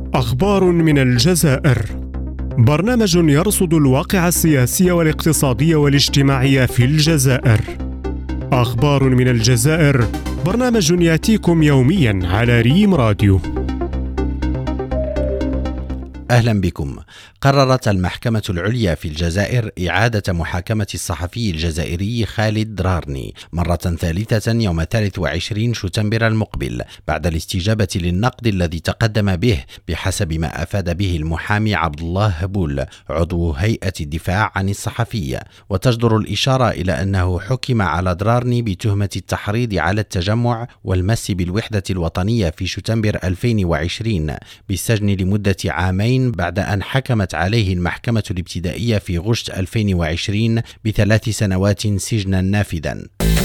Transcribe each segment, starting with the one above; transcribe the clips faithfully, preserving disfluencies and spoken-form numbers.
أخبار من الجزائر. برنامج يرصد الواقع السياسي والاقتصادي والاجتماعي في الجزائر. أخبار من الجزائر، برنامج يأتيكم يومياً على ريم راديو. أهلا بكم. قررت المحكمة العليا في الجزائر إعادة محاكمة الصحفي الجزائري خالد درارني مرة ثالثة يوم ثلاثة وعشرين شتنبر المقبل بعد الاستجابة للنقد الذي تقدم به، بحسب ما أفاد به المحامي عبد الله هبول عضو هيئة الدفاع عن الصحفي. وتجدر الإشارة إلى أنه حكم على درارني بتهمة التحريض على التجمع والمس بالوحدة الوطنية في شتنبر ألفين وعشرين بالسجن لمدة عامين، بعد أن حكمت عليه المحكمة الابتدائية في غشت ألفين وعشرين بثلاث سنوات سجنا نافذا.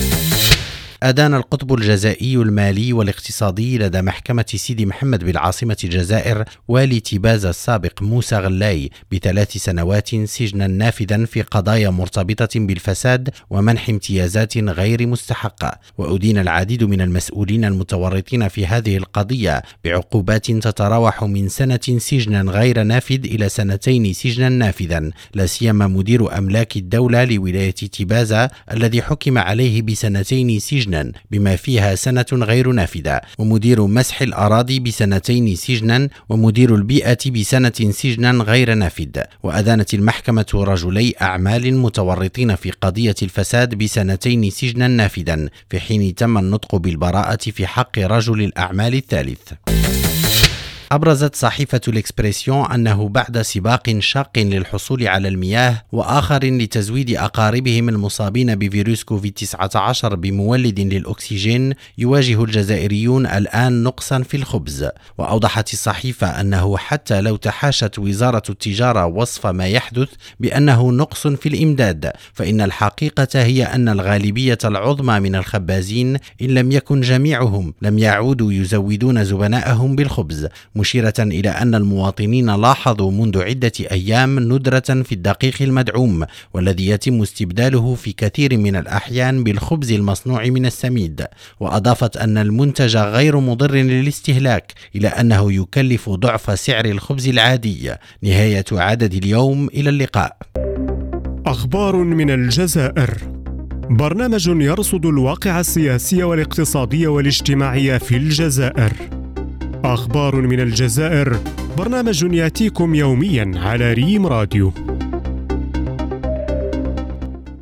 أدان القطب الجزائي المالي والاقتصادي لدى محكمة سيدي محمد بالعاصمة الجزائر والي تبازة السابق موسى غلاي بثلاث سنوات سجنا نافذا في قضايا مرتبطة بالفساد ومنح امتيازات غير مستحقة. وأدين العديد من المسؤولين المتورطين في هذه القضية بعقوبات تتراوح من سنة سجنا غير نافذ إلى سنتين سجنا نافذا، لا سيما مدير أملاك الدولة لولاية تبازة الذي حكم عليه بسنتين سجنا بما فيها سنة غير نافذة، ومدير مسح الأراضي بسنتين سجنا، ومدير البيئة بسنة سجنا غير نافذ. وأدانت المحكمة رجلي أعمال متورطين في قضية الفساد بسنتين سجنا نافذا، في حين تم النطق بالبراءة في حق رجل الأعمال الثالث. أبرزت صحيفة الإكسبريسيون أنه بعد سباق شاق للحصول على المياه وآخر لتزويد أقاربهم المصابين بفيروس كوفيد تسعة عشر بمولد للأكسجين، يواجه الجزائريون الآن نقصا في الخبز. وأوضحت الصحيفة أنه حتى لو تحاشت وزارة التجارة وصف ما يحدث بأنه نقص في الإمداد، فإن الحقيقة هي أن الغالبية العظمى من الخبازين إن لم يكن جميعهم لم يعودوا يزودون زبناءهم بالخبز، مشيرة إلى أن المواطنين لاحظوا منذ عدة أيام ندرة في الدقيق المدعوم، والذي يتم استبداله في كثير من الأحيان بالخبز المصنوع من السميد. وأضافت أن المنتج غير مضر للاستهلاك، إلى أنه يكلف ضعف سعر الخبز العادي. نهاية عدد اليوم، إلى اللقاء. أخبار من الجزائر، برنامج يرصد الواقع السياسي والاقتصادي والاجتماعي في الجزائر. أخبار من الجزائر، برنامج يأتيكم يومياً على ريم راديو.